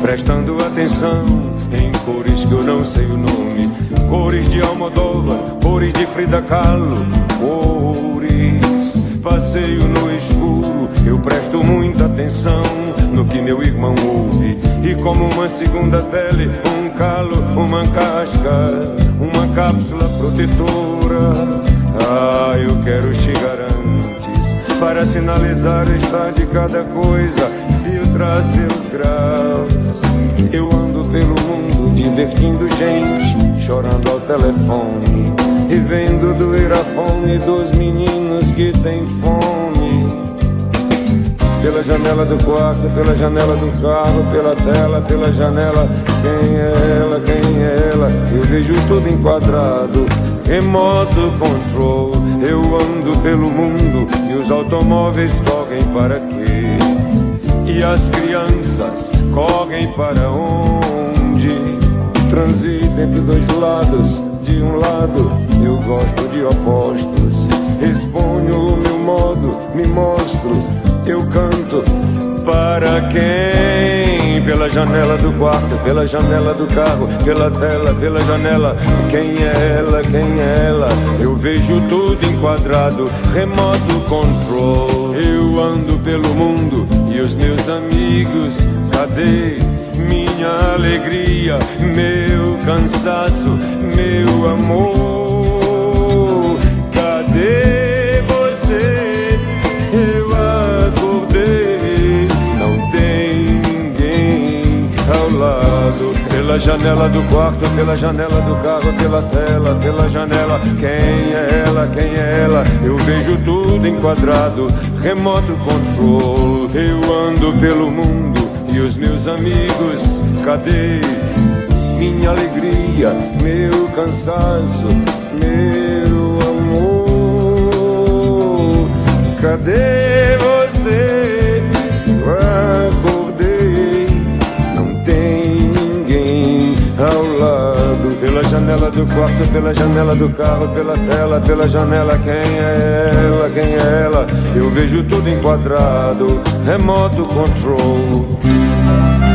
prestando atenção em cores que eu não sei o nome, cores de Almodóvar, cores de Frida Kahlo, cores. Passeio no escuro, eu presto muita atenção no que meu irmão ouve, e como uma segunda pele, um calo, uma casca, uma cápsula protetora. Ah, eu quero chegar antes para sinalizar o estado de cada coisa, filtrar seus graus. Eu ando pelo mundo divertindo gente, chorando ao telefone e vendo doer a fome dos meninos que têm fome. Pela janela do quarto, pela janela do carro, pela tela, pela janela. Quem é ela, quem é ela? Eu vejo tudo enquadrado, remoto control. Eu ando pelo mundo e os automóveis correm para quê? E as crianças correm para onde? Transito entre dois lados, de um lado eu gosto de opostos. Exponho o meu modo, me mostro, eu canto para quem? Pela janela do quarto, pela janela do carro, pela tela, pela janela. Quem é ela, quem é ela? Eu vejo tudo enquadrado, remoto control. Eu ando pelo mundo e os meus amigos, cadê minha alegria, meu cansaço, meu amor? Cadê você? Eu acordei, não tem ninguém ao lado. Pela janela do quarto, pela janela do carro, pela tela, pela janela. Quem é ela, quem é ela? Eu vejo tudo enquadrado, remoto control. Eu ando pelo mundo e os meus amigos, cadê minha alegria, meu cansaço, meu amor? Cadê você? Eu acordei, não tem ninguém ao lado. Pela janela do quarto, pela janela do carro, pela tela, pela janela. Quem é ela, quem é ela? Eu vejo tudo enquadrado, remoto control.